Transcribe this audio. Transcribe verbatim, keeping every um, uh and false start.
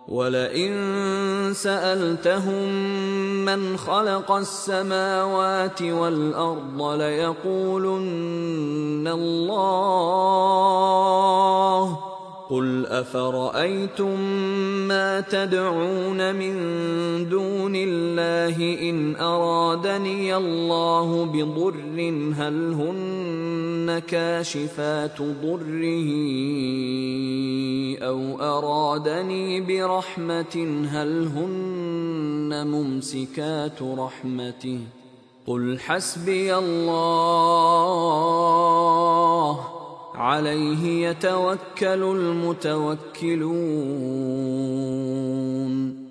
وَلَئِن سَأَلْتَهُم مَّنْ خَلَقَ السَّمَاوَاتِ وَالْأَرْضَ لَيَقُولُنَّ اللَّهُ ۚ قُلْ أَفَرَأَيْتُم مَّا تَدْعُونَ مِن دُونِ اللَّهِ إِنْ أَرَادَنِيَ اللَّهُ بِضُرٍّ هَلْ هُنَّ كَاشِفَاتُ ضُرِّهِ أَوْ أَرَادَنِي بِرَحْمَةٍ هَلْ هُنَّ مُمْسِكَاتُ رَحْمَتِهِ ۚ قُلْ حَسْبِيَ اللَّهُ ۖ عَلَيْهِ يَتَوَكَّلُ الْمُتَوَكِّلُونَ